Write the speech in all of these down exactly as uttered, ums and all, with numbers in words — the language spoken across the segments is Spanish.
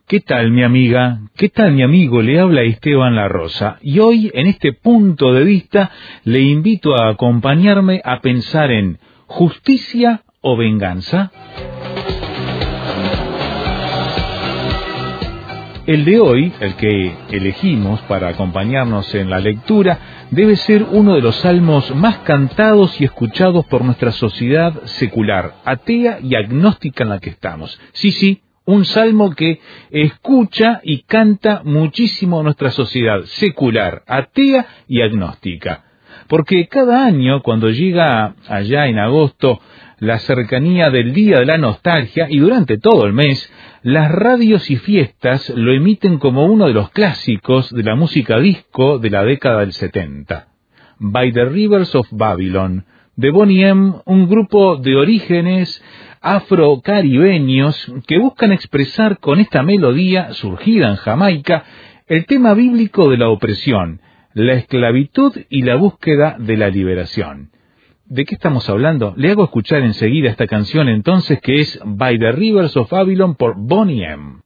¿Qué tal, mi amiga? ¿Qué tal, mi amigo? Le habla Esteban La Rosa. Y hoy, en este punto de vista, le invito a acompañarme a pensar en justicia o venganza. El de hoy, el que elegimos para acompañarnos en la lectura, debe ser uno de los salmos más cantados y escuchados por nuestra sociedad secular, atea y agnóstica en la que estamos. Sí, sí. Un salmo que escucha y canta muchísimo nuestra sociedad secular, atea y agnóstica. Porque cada año, cuando llega allá en agosto la cercanía del Día de la Nostalgia, y durante todo el mes, las radios y fiestas lo emiten como uno de los clásicos de la música disco de la década del setenta. By the Rivers of Babylon, de Boney M., un grupo de orígenes afrocaribeños que buscan expresar con esta melodía, surgida en Jamaica, el tema bíblico de la opresión, la esclavitud y la búsqueda de la liberación. ¿De qué estamos hablando? Le hago escuchar enseguida esta canción entonces, que es By the Rivers of Babylon por Boney M.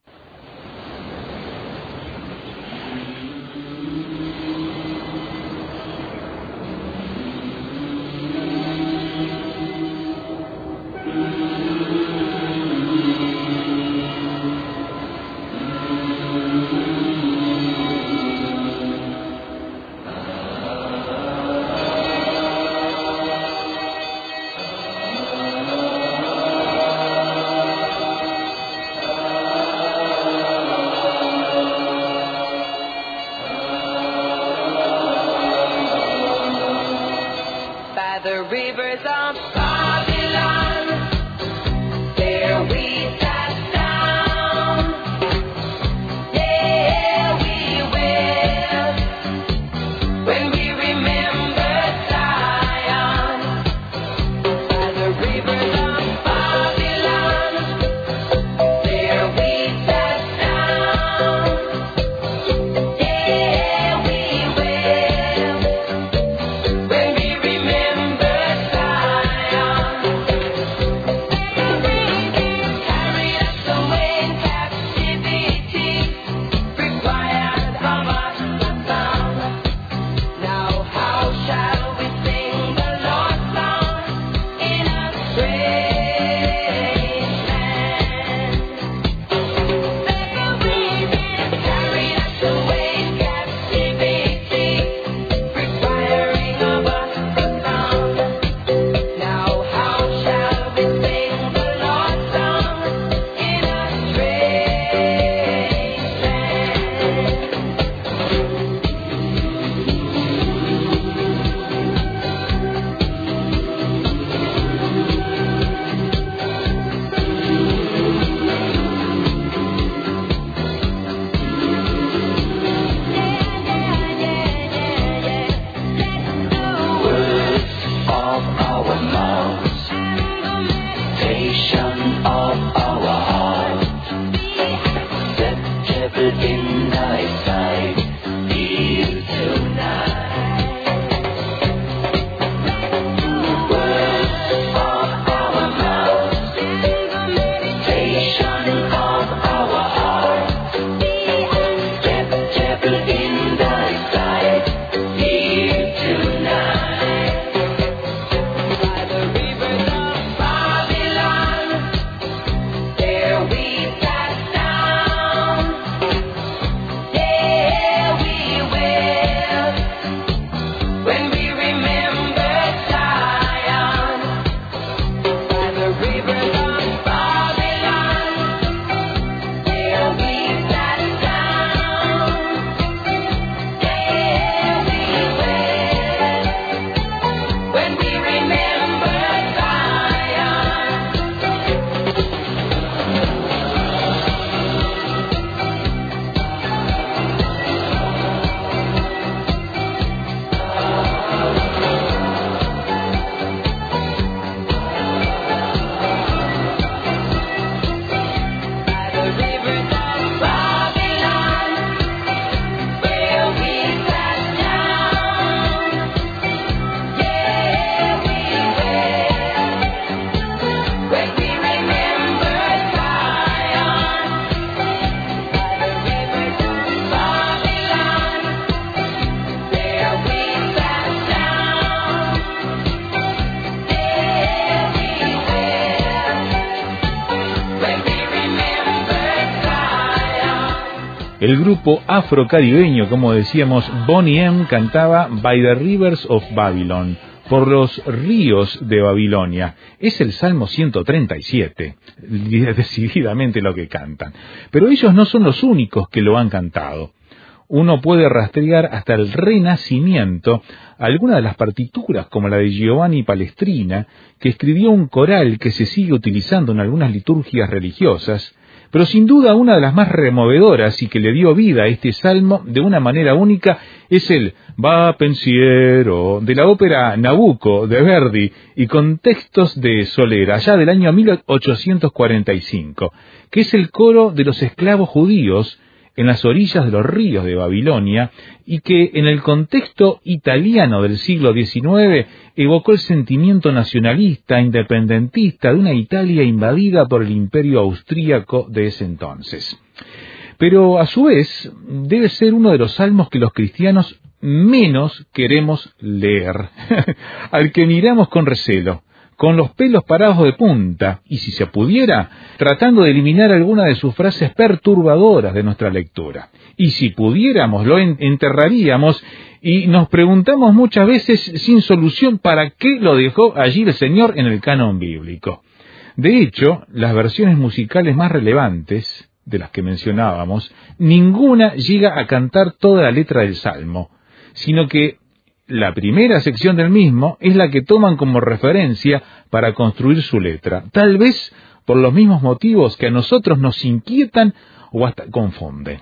El grupo afrocaribeño, como decíamos, Boney M, cantaba By the Rivers of Babylon, por los ríos de Babilonia. Es el Salmo ciento treinta y siete, decididamente lo que cantan. Pero ellos no son los únicos que lo han cantado. Uno puede rastrear hasta el Renacimiento algunas de las partituras, como la de Giovanni Palestrina, que escribió un coral que se sigue utilizando en algunas liturgias religiosas, pero sin duda una de las más removedoras y que le dio vida a este salmo de una manera única es el Va pensiero de la ópera Nabucco de Verdi y con textos de Soler, allá del año mil ochocientos cuarenta y cinco, que es el coro de los esclavos judíos en las orillas de los ríos de Babilonia, y que en el contexto italiano del siglo diecinueve evocó el sentimiento nacionalista, independentista de una Italia invadida por el imperio austríaco de ese entonces. Pero a su vez debe ser uno de los salmos que los cristianos menos queremos leer, al que miramos con recelo, con los pelos parados de punta, y si se pudiera, tratando de eliminar alguna de sus frases perturbadoras de nuestra lectura. Y si pudiéramos, lo enterraríamos, y nos preguntamos muchas veces sin solución para qué lo dejó allí el Señor en el canon bíblico. De hecho, las versiones musicales más relevantes, de las que mencionábamos, ninguna llega a cantar toda la letra del Salmo, sino que la primera sección del mismo es la que toman como referencia para construir su letra, tal vez por los mismos motivos que a nosotros nos inquietan o hasta confunden.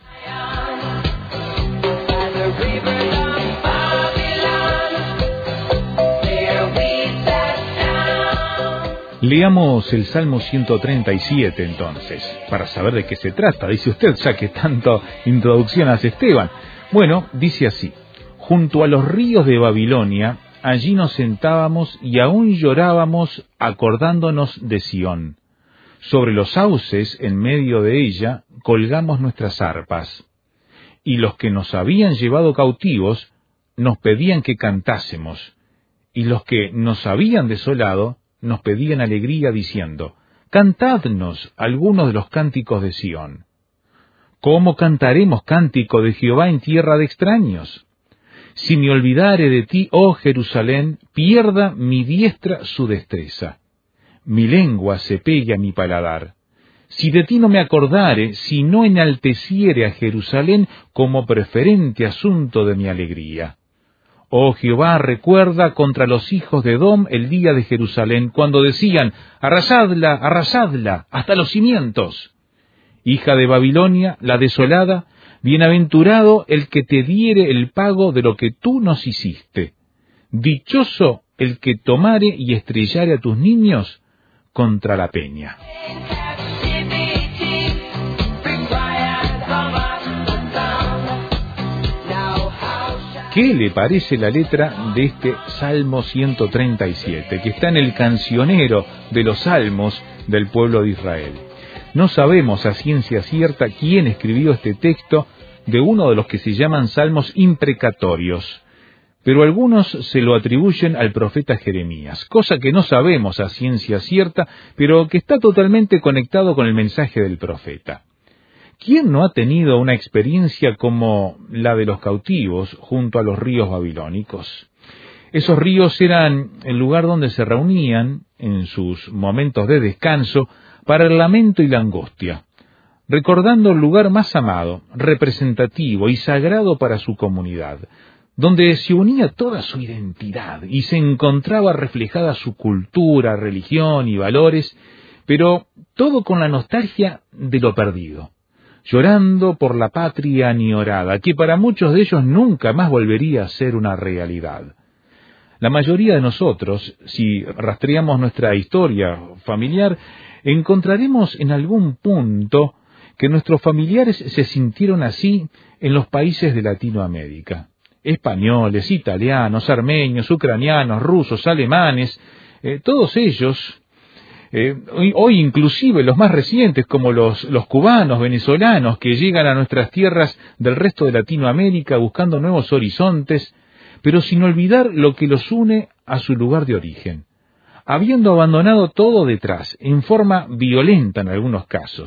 Leamos el Salmo ciento treinta y siete entonces, para saber de qué se trata, dice usted, ya que tanto introducción hace Esteban. Bueno, dice así: junto a los ríos de Babilonia, allí nos sentábamos y aún llorábamos acordándonos de Sión. Sobre los sauces, en medio de ella, colgamos nuestras arpas. Y los que nos habían llevado cautivos, nos pedían que cantásemos. Y los que nos habían desolado, nos pedían alegría diciendo: cantadnos algunos de los cánticos de Sión. ¿Cómo cantaremos cántico de Jehová en tierra de extraños? Si me olvidare de ti, oh Jerusalén, pierda mi diestra su destreza. Mi lengua se pegue a mi paladar. Si de ti no me acordare, si no enalteciere a Jerusalén como preferente asunto de mi alegría. Oh Jehová, recuerda contra los hijos de Edom el día de Jerusalén, cuando decían: arrasadla, arrasadla, hasta los cimientos. Hija de Babilonia, la desolada, bienaventurado el que te diere el pago de lo que tú nos hiciste. Dichoso el que tomare y estrellare a tus niños contra la peña. ¿Qué le parece la letra de este Salmo ciento treinta y siete, que está en el cancionero de los salmos del pueblo de Israel? No sabemos a ciencia cierta quién escribió este texto de uno de los que se llaman salmos imprecatorios, pero algunos se lo atribuyen al profeta Jeremías, cosa que no sabemos a ciencia cierta, pero que está totalmente conectado con el mensaje del profeta. ¿Quién no ha tenido una experiencia como la de los cautivos junto a los ríos babilónicos? Esos ríos eran el lugar donde se reunían, en sus momentos de descanso, para el lamento y la angustia, recordando el lugar más amado, representativo y sagrado para su comunidad, donde se unía toda su identidad y se encontraba reflejada su cultura, religión y valores, pero todo con la nostalgia de lo perdido, llorando por la patria añorada, que para muchos de ellos nunca más volvería a ser una realidad. La mayoría de nosotros, si rastreamos nuestra historia familiar, encontraremos en algún punto que nuestros familiares se sintieron así en los países de Latinoamérica. Españoles, italianos, armenios, ucranianos, rusos, alemanes, eh, todos ellos, eh, hoy, hoy inclusive los más recientes como los, los cubanos, venezolanos, que llegan a nuestras tierras del resto de Latinoamérica buscando nuevos horizontes, pero sin olvidar lo que los une a su lugar de origen, habiendo abandonado todo detrás, en forma violenta en algunos casos,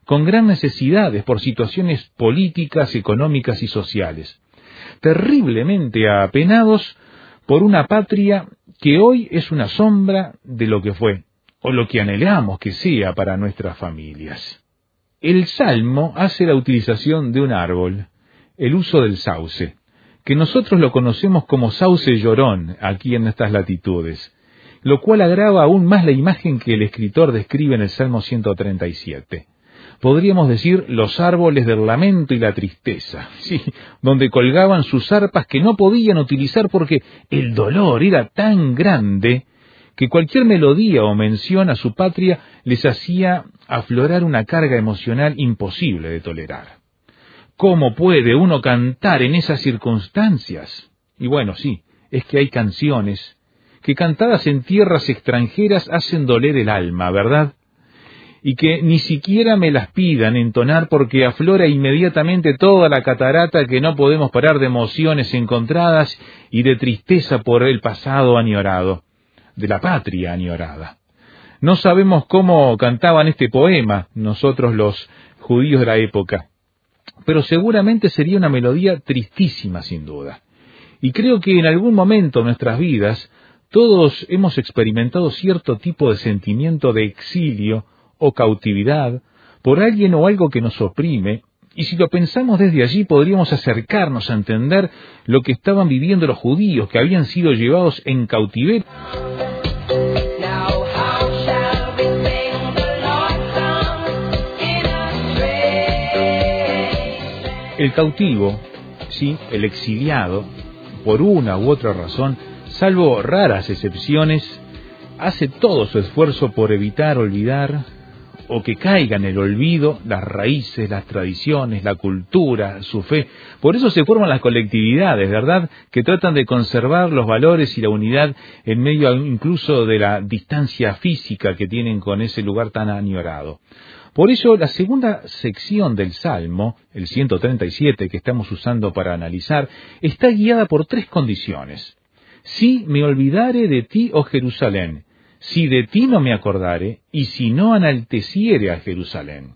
con gran necesidades por situaciones políticas, económicas y sociales, terriblemente apenados por una patria que hoy es una sombra de lo que fue, o lo que anhelamos que sea para nuestras familias. El Salmo hace la utilización de un árbol, el uso del sauce, que nosotros lo conocemos como sauce llorón aquí en estas latitudes, lo cual agrava aún más la imagen que el escritor describe en el Salmo ciento treinta y siete. Podríamos decir los árboles del lamento y la tristeza, sí, donde colgaban sus arpas que no podían utilizar porque el dolor era tan grande que cualquier melodía o mención a su patria les hacía aflorar una carga emocional imposible de tolerar. ¿Cómo puede uno cantar en esas circunstancias? Y bueno, sí, es que hay canciones que cantadas en tierras extranjeras hacen doler el alma, ¿verdad? Y que ni siquiera me las pidan entonar porque aflora inmediatamente toda la catarata que no podemos parar de emociones encontradas y de tristeza por el pasado añorado, de la patria añorada. No sabemos cómo cantaban este poema nosotros los judíos de la época, pero seguramente sería una melodía tristísima sin duda. Y creo que en algún momento de nuestras vidas todos hemos experimentado cierto tipo de sentimiento de exilio o cautividad por alguien o algo que nos oprime, y si lo pensamos desde allí podríamos acercarnos a entender lo que estaban viviendo los judíos que habían sido llevados en cautiverio. El cautivo, sí, el exiliado, por una u otra razón, salvo raras excepciones, hace todo su esfuerzo por evitar olvidar o que caiga en el olvido las raíces, las tradiciones, la cultura, su fe. Por eso se forman las colectividades, ¿verdad?, que tratan de conservar los valores y la unidad en medio incluso de la distancia física que tienen con ese lugar tan añorado. Por eso la segunda sección del Salmo, el ciento treinta y siete que estamos usando para analizar, está guiada por tres condiciones. Si me olvidare de ti, oh Jerusalén, si de ti no me acordare, y si no enalteciere a Jerusalén.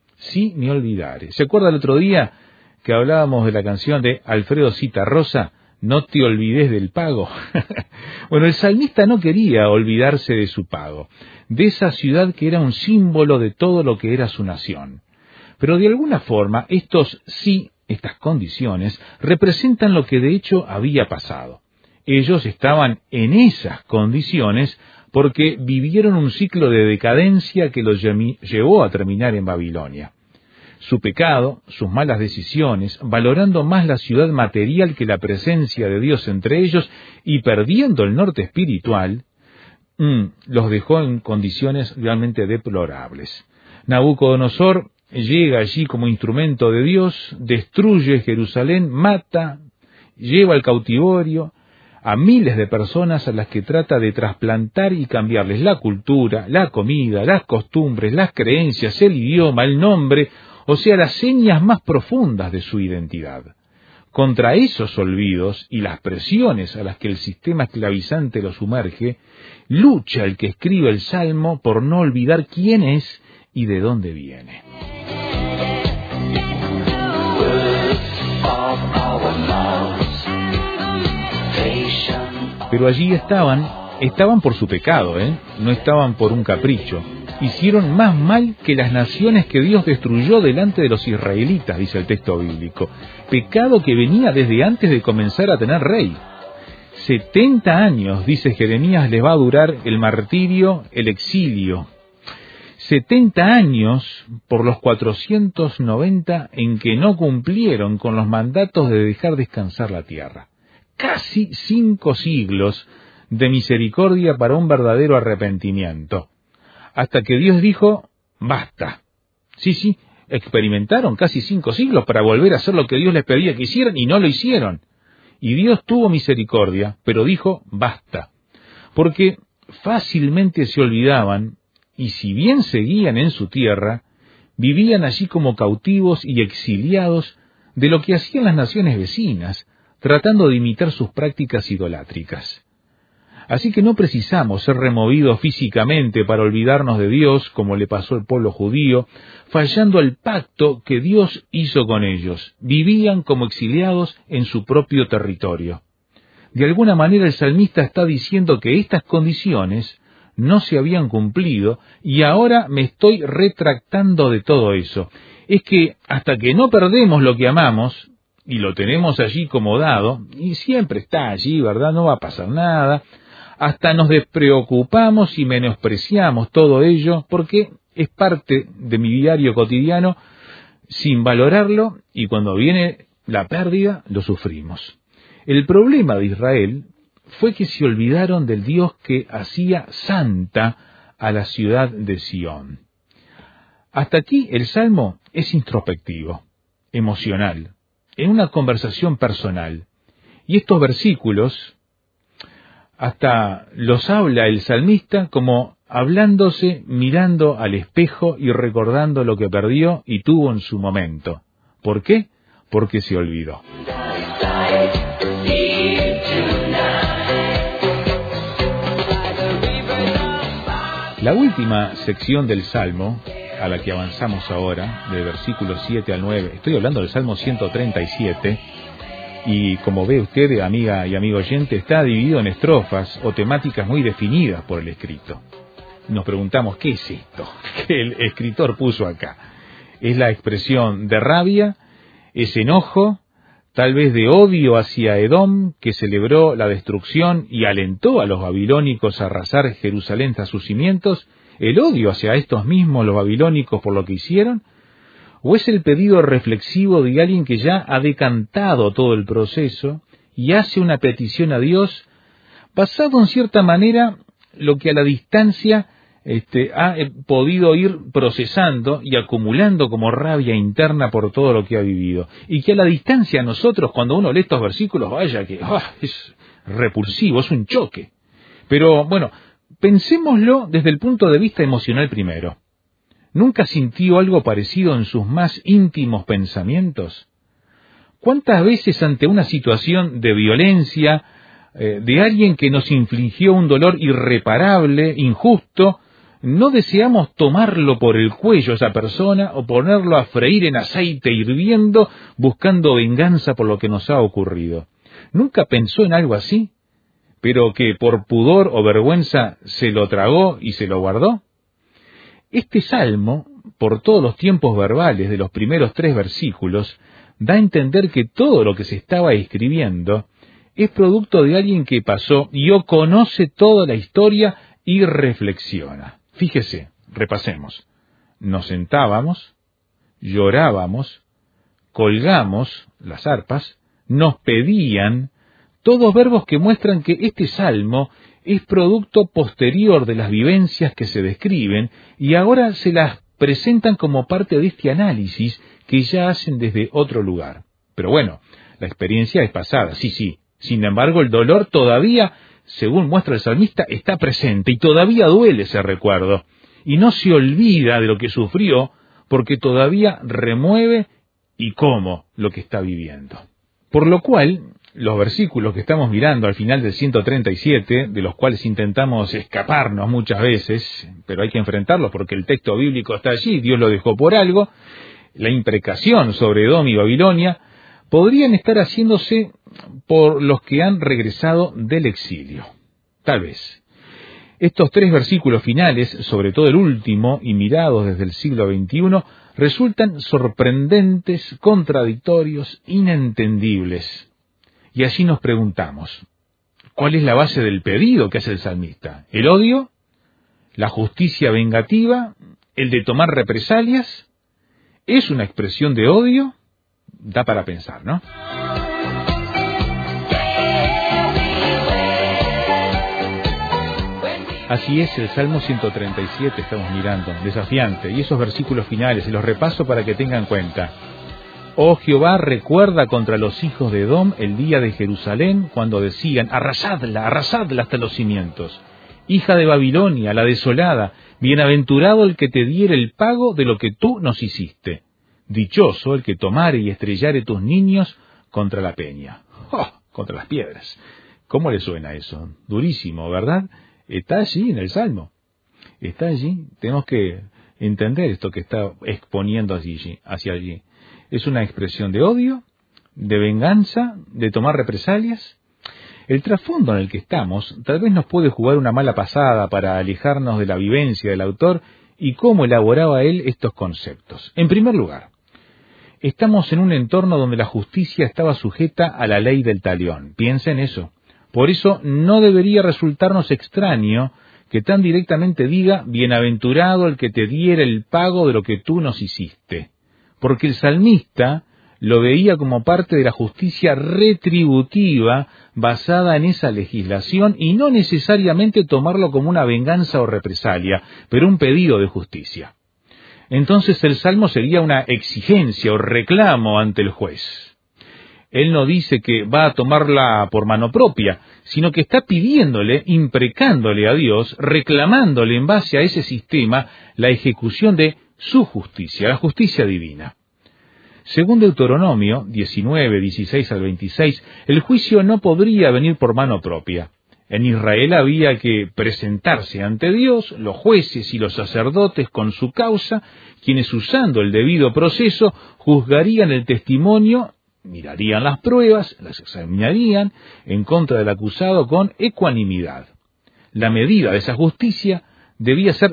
Si me olvidare. ¿Se acuerda el otro día que hablábamos de la canción de Alfredo Zitarrosa, No te olvides del pago? Bueno, el salmista no quería olvidarse de su pago, de esa ciudad que era un símbolo de todo lo que era su nación. Pero de alguna forma, estos sí, estas condiciones, representan lo que de hecho había pasado. Ellos estaban en esas condiciones porque vivieron un ciclo de decadencia que los llevó a terminar en Babilonia. Su pecado, sus malas decisiones, valorando más la ciudad material que la presencia de Dios entre ellos y perdiendo el norte espiritual, mmm, los dejó en condiciones realmente deplorables. Nabucodonosor llega allí como instrumento de Dios, destruye Jerusalén, mata, lleva al cautiverio a miles de personas a las que trata de trasplantar y cambiarles la cultura, la comida, las costumbres, las creencias, el idioma, el nombre, o sea, las señas más profundas de su identidad. Contra esos olvidos y las presiones a las que el sistema esclavizante los sumerge, lucha el que escribe el Salmo por no olvidar quién es y de dónde viene. Pero allí estaban, estaban por su pecado, ¿eh? No estaban por un capricho. Hicieron más mal que las naciones que Dios destruyó delante de los israelitas, dice el texto bíblico. Pecado que venía desde antes de comenzar a tener rey. Setenta años, dice Jeremías, les va a durar el martirio, el exilio. Setenta años por los cuatrocientos noventa en que no cumplieron con los mandatos de dejar descansar la tierra. Casi cinco siglos de misericordia para un verdadero arrepentimiento. Hasta que Dios dijo, basta. Sí, sí, experimentaron casi cinco siglos para volver a hacer lo que Dios les pedía que hicieran y no lo hicieron. Y Dios tuvo misericordia, pero dijo, basta. Porque fácilmente se olvidaban, y si bien seguían en su tierra, vivían allí como cautivos y exiliados de lo que hacían las naciones vecinas, tratando de imitar sus prácticas idolátricas. Así que no precisamos ser removidos físicamente para olvidarnos de Dios, como le pasó al pueblo judío, fallando al pacto que Dios hizo con ellos. Vivían como exiliados en su propio territorio. De alguna manera el salmista está diciendo que estas condiciones no se habían cumplido y ahora me estoy retractando de todo eso. Es que hasta que no perdemos lo que amamos, y lo tenemos allí como dado, y siempre está allí, ¿verdad? No va a pasar nada. Hasta nos despreocupamos y menospreciamos todo ello porque es parte de mi diario cotidiano sin valorarlo, y cuando viene la pérdida lo sufrimos. El problema de Israel fue que se olvidaron del Dios que hacía santa a la ciudad de Sión. Hasta aquí el Salmo es introspectivo, emocional, en una conversación personal. Y estos versículos hasta los habla el salmista como hablándose, mirando al espejo y recordando lo que perdió y tuvo en su momento. ¿Por qué? Porque se olvidó. La última sección del Salmo, a la que avanzamos ahora, del versículo siete al nueve, estoy hablando del Salmo ciento treinta y siete, y como ve usted, amiga y amigo oyente, está dividido en estrofas o temáticas muy definidas por el escrito. Nos preguntamos, ¿qué es esto que el escritor puso acá? ¿Es la expresión de rabia? ¿Es enojo? Tal vez de odio hacia Edom, que celebró la destrucción y alentó a los babilónicos a arrasar Jerusalén tras sus cimientos. ¿El odio hacia estos mismos, los babilónicos, por lo que hicieron? ¿O es el pedido reflexivo de alguien que ya ha decantado todo el proceso y hace una petición a Dios, basado en cierta manera lo que a la distancia este, ha podido ir procesando y acumulando como rabia interna por todo lo que ha vivido? Y que a la distancia nosotros, cuando uno lee estos versículos, vaya que oh, es repulsivo, es un choque. Pero bueno, pensémoslo desde el punto de vista emocional primero. ¿Nunca sintió algo parecido en sus más íntimos pensamientos? ¿Cuántas veces ante una situación de violencia, eh, de alguien que nos infligió un dolor irreparable, injusto, no deseamos tomarlo por el cuello a esa persona o ponerlo a freír en aceite hirviendo buscando venganza por lo que nos ha ocurrido? ¿Nunca pensó en algo así, pero que por pudor o vergüenza se lo tragó y se lo guardó? Este salmo, por todos los tiempos verbales de los primeros tres versículos, da a entender que todo lo que se estaba escribiendo es producto de alguien que pasó y o conoce toda la historia y reflexiona. Fíjese, repasemos. Nos sentábamos, llorábamos, colgamos las arpas, nos pedían, todos verbos que muestran que este salmo es producto posterior de las vivencias que se describen y ahora se las presentan como parte de este análisis que ya hacen desde otro lugar. Pero bueno, la experiencia es pasada, sí, sí. Sin embargo, el dolor todavía, según muestra el salmista, está presente y todavía duele ese recuerdo. Y no se olvida de lo que sufrió porque todavía remueve y cómo lo que está viviendo. Por lo cual, los versículos que estamos mirando al final del ciento treinta y siete, de los cuales intentamos escaparnos muchas veces, pero hay que enfrentarlos porque el texto bíblico está allí, Dios lo dejó por algo, la imprecación sobre Edom y Babilonia, podrían estar haciéndose por los que han regresado del exilio. Tal vez. Estos tres versículos finales, sobre todo el último, y mirados desde el siglo veintiuno, resultan sorprendentes, contradictorios, inentendibles. Y así nos preguntamos, ¿cuál es la base del pedido que hace el salmista? ¿El odio? ¿La justicia vengativa? ¿El de tomar represalias? ¿Es una expresión de odio? Da para pensar, ¿no? Así es, el Salmo ciento treinta y siete estamos mirando, desafiante, y esos versículos finales, y los repaso para que tengan cuenta. Oh Jehová, recuerda contra los hijos de Edom el día de Jerusalén, cuando decían, arrasadla, arrasadla hasta los cimientos. Hija de Babilonia, la desolada, bienaventurado el que te diere el pago de lo que tú nos hiciste. Dichoso el que tomare y estrellare tus niños contra la peña, oh, contra las piedras. ¿Cómo le suena eso? Durísimo, ¿verdad? Está allí en el Salmo. Está allí. Tenemos que entender esto que está exponiendo allí, hacia allí. Es una expresión de odio, de venganza, de tomar represalias. El trasfondo en el que estamos tal vez nos puede jugar una mala pasada para alejarnos de la vivencia del autor y cómo elaboraba él estos conceptos. En primer lugar, estamos en un entorno donde la justicia estaba sujeta a la ley del talión. Piensa en eso. Por eso no debería resultarnos extraño que tan directamente diga, bienaventurado el que te diera el pago de lo que tú nos hiciste. Porque el salmista lo veía como parte de la justicia retributiva basada en esa legislación y no necesariamente tomarlo como una venganza o represalia, pero un pedido de justicia. Entonces el salmo sería una exigencia o reclamo ante el juez. Él no dice que va a tomarla por mano propia, sino que está pidiéndole, imprecándole a Dios, reclamándole en base a ese sistema la ejecución de su justicia, la justicia divina. Según Deuteronomio diecinueve, dieciséis al veintiséis, el juicio no podría venir por mano propia. En Israel había que presentarse ante Dios, los jueces y los sacerdotes con su causa, quienes usando el debido proceso juzgarían el testimonio, mirarían las pruebas, las examinarían en contra del acusado con ecuanimidad. La medida de esa justicia debía ser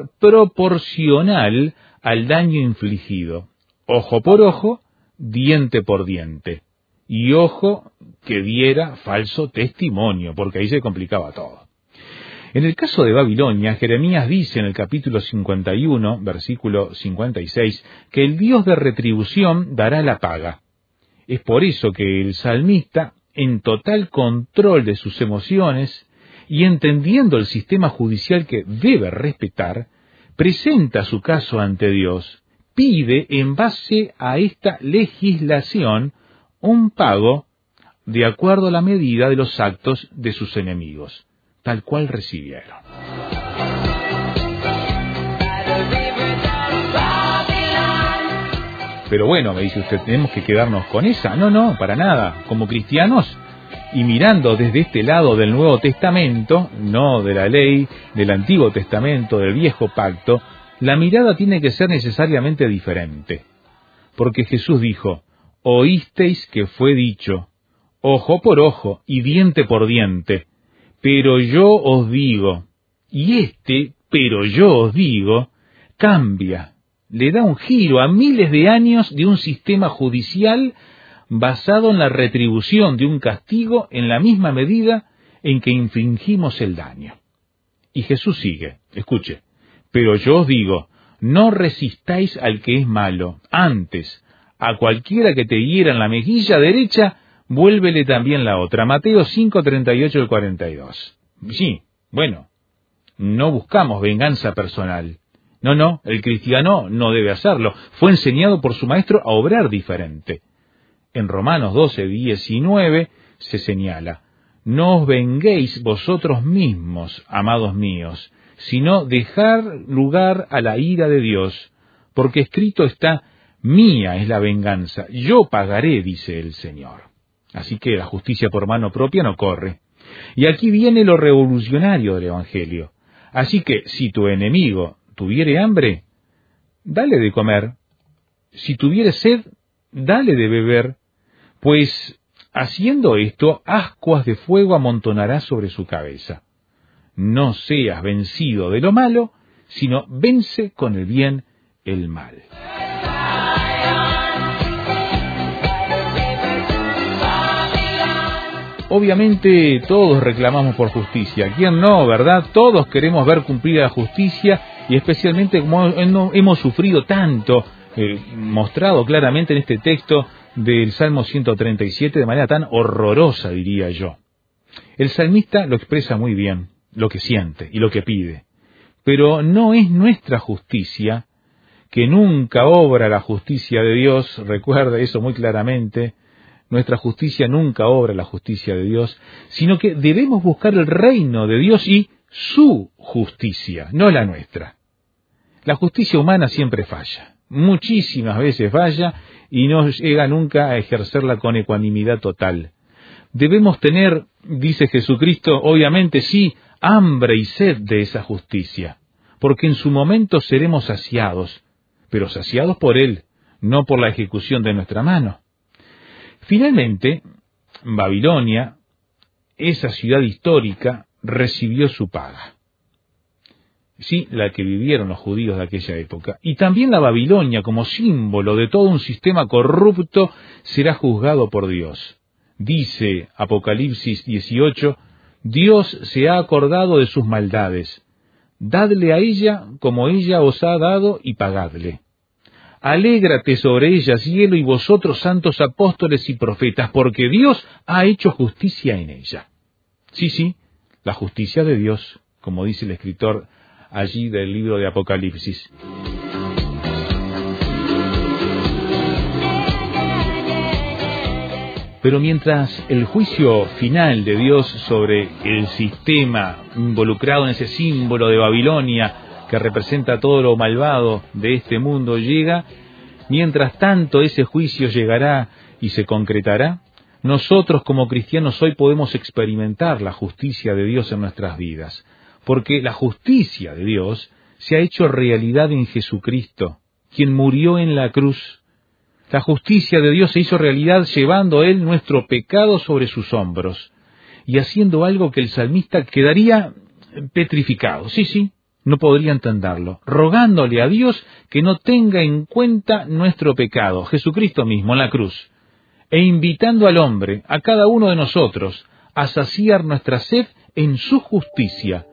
proporcional al daño infligido, ojo por ojo, diente por diente, y ojo que diera falso testimonio, porque ahí se complicaba todo. En el caso de Babilonia, Jeremías dice en el capítulo cincuenta y uno, versículo cincuenta y seis, que el Dios de retribución dará la paga. Es por eso que el salmista, en total control de sus emociones y entendiendo el sistema judicial que debe respetar, presenta su caso ante Dios, pide en base a esta legislación un pago de acuerdo a la medida de los actos de sus enemigos, tal cual recibieron. Pero bueno, me dice usted, ¿tenemos que quedarnos con esa? No, no, para nada. Como cristianos, y mirando desde este lado del Nuevo Testamento, no de la ley, del Antiguo Testamento, del Viejo Pacto, la mirada tiene que ser necesariamente diferente. Porque Jesús dijo, oísteis que fue dicho, ojo por ojo y diente por diente, pero yo os digo, y este, pero yo os digo, cambia. Le da un giro a miles de años de un sistema judicial basado en la retribución de un castigo en la misma medida en que infringimos el daño. Y Jesús sigue, escuche, pero yo os digo, no resistáis al que es malo, antes, a cualquiera que te hiera en la mejilla derecha, vuélvele también la otra. Mateo cinco, treinta y ocho al cuarenta y dos. Sí, bueno, no buscamos venganza personal. No, no, el cristiano no debe hacerlo. Fue enseñado por su maestro a obrar diferente. En Romanos doce, diecinueve se señala, no os venguéis vosotros mismos, amados míos, sino dejar lugar a la ira de Dios, porque escrito está, mía es la venganza, yo pagaré, dice el Señor. Así que la justicia por mano propia no corre. Y aquí viene lo revolucionario del Evangelio. Así que si tu enemigo tuviere hambre, dale de comer. Si tuviere sed, dale de beber. Pues haciendo esto, ascuas de fuego amontonarás sobre su cabeza. No seas vencido de lo malo, sino vence con el bien el mal. Obviamente todos reclamamos por justicia. ¿Quién no, verdad? Todos queremos ver cumplida la justicia y especialmente como hemos sufrido tanto, eh, mostrado claramente en este texto del Salmo ciento treinta y siete de manera tan horrorosa, diría yo. El salmista lo expresa muy bien, lo que siente y lo que pide. Pero no es nuestra justicia, que nunca obra la justicia de Dios, recuerda eso muy claramente. Nuestra justicia nunca obra la justicia de Dios, sino que debemos buscar el reino de Dios y su justicia, no la nuestra. La justicia humana siempre falla, muchísimas veces falla y no llega nunca a ejercerla con ecuanimidad total. Debemos tener, dice Jesucristo, obviamente sí, hambre y sed de esa justicia, porque en su momento seremos saciados, pero saciados por Él, no por la ejecución de nuestra mano. Finalmente, Babilonia, esa ciudad histórica, recibió su paga. Sí, la que vivieron los judíos de aquella época. Y también la Babilonia, como símbolo de todo un sistema corrupto, será juzgado por Dios. Dice Apocalipsis dieciocho, Dios se ha acordado de sus maldades. Dadle a ella como ella os ha dado y pagadle. Alégrate sobre ella, cielo, y vosotros, santos apóstoles y profetas, porque Dios ha hecho justicia en ella. Sí, sí, la justicia de Dios, como dice el escritor allí del libro de Apocalipsis. Pero mientras el juicio final de Dios sobre el sistema involucrado en ese símbolo de Babilonia, que representa todo lo malvado de este mundo, llega, mientras tanto ese juicio llegará y se concretará, nosotros como cristianos hoy podemos experimentar la justicia de Dios en nuestras vidas, porque la justicia de Dios se ha hecho realidad en Jesucristo, quien murió en la cruz. La justicia de Dios se hizo realidad llevando Él nuestro pecado sobre sus hombros y haciendo algo que el salmista quedaría petrificado. Sí, sí, no podría entenderlo. Rogándole a Dios que no tenga en cuenta nuestro pecado, Jesucristo mismo en la cruz, e invitando al hombre, a cada uno de nosotros, a saciar nuestra sed en su justicia,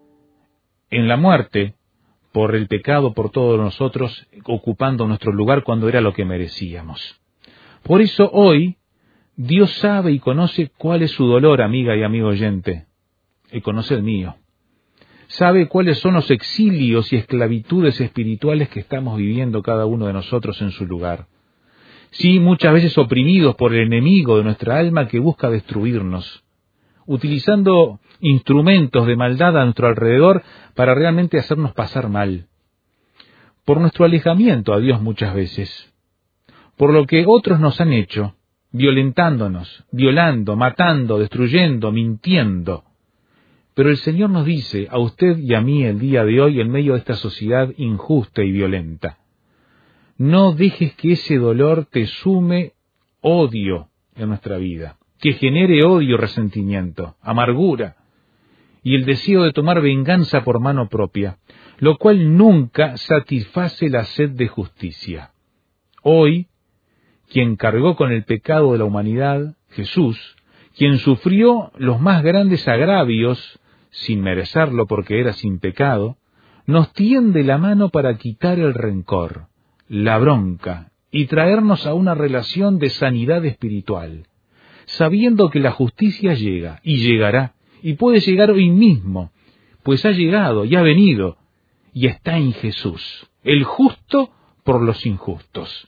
en la muerte, por el pecado, por todos nosotros, ocupando nuestro lugar cuando era lo que merecíamos. Por eso hoy, Dios sabe y conoce cuál es su dolor, amiga y amigo oyente, y conoce el mío. Sabe cuáles son los exilios y esclavitudes espirituales que estamos viviendo cada uno de nosotros en su lugar. Sí, muchas veces oprimidos por el enemigo de nuestra alma que busca destruirnos, utilizando instrumentos de maldad a nuestro alrededor para realmente hacernos pasar mal, por nuestro alejamiento a Dios muchas veces, por lo que otros nos han hecho, violentándonos, violando, matando, destruyendo, mintiendo. Pero el Señor nos dice a usted y a mí el día de hoy en medio de esta sociedad injusta y violenta, no dejes que ese dolor te sume odio en nuestra vida, que genere odio, resentimiento, amargura y el deseo de tomar venganza por mano propia, lo cual nunca satisface la sed de justicia. Hoy, quien cargó con el pecado de la humanidad, Jesús, quien sufrió los más grandes agravios, sin merecerlo porque era sin pecado, nos tiende la mano para quitar el rencor, la bronca, y traernos a una relación de sanidad espiritual, sabiendo que la justicia llega, y llegará, y puede llegar hoy mismo, pues ha llegado y ha venido, y está en Jesús, el justo por los injustos.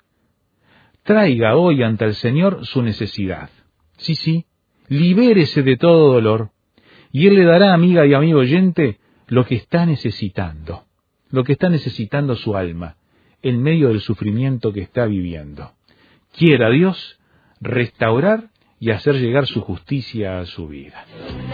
Traiga hoy ante el Señor su necesidad. Sí, sí, libérese de todo dolor, y Él le dará, amiga y amigo oyente, lo que está necesitando, lo que está necesitando su alma, en medio del sufrimiento que está viviendo. Quiera Dios restaurar y hacer llegar su justicia a su vida.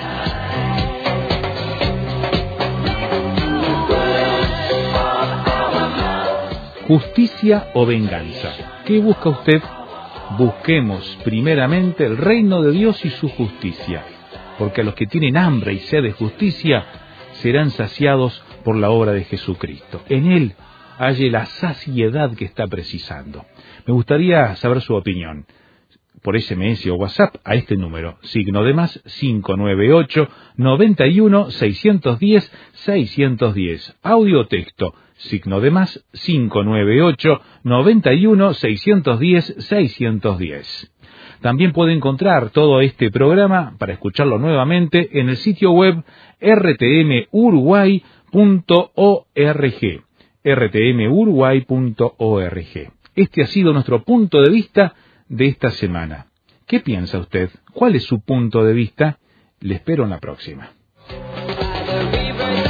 Justicia o venganza. ¿Qué busca usted? Busquemos primeramente el reino de Dios y su justicia, porque a los que tienen hambre y sed de justicia serán saciados por la obra de Jesucristo. En Él halle la saciedad que está precisando. Me gustaría saber su opinión por ese eme ese o WhatsApp a este número, signo de más cinco nueve ocho, noventa y uno, seiscientos diez, seiscientos diez, audio o texto, signo de más cinco nueve ocho, noventa y uno, seiscientos diez, seiscientos diez. También puede encontrar todo este programa para escucharlo nuevamente en el sitio web r t m uruguay punto org, r t m uruguay punto org. Este ha sido nuestro punto de vista de esta semana. ¿Qué piensa usted? ¿Cuál es su punto de vista? Le espero en la próxima.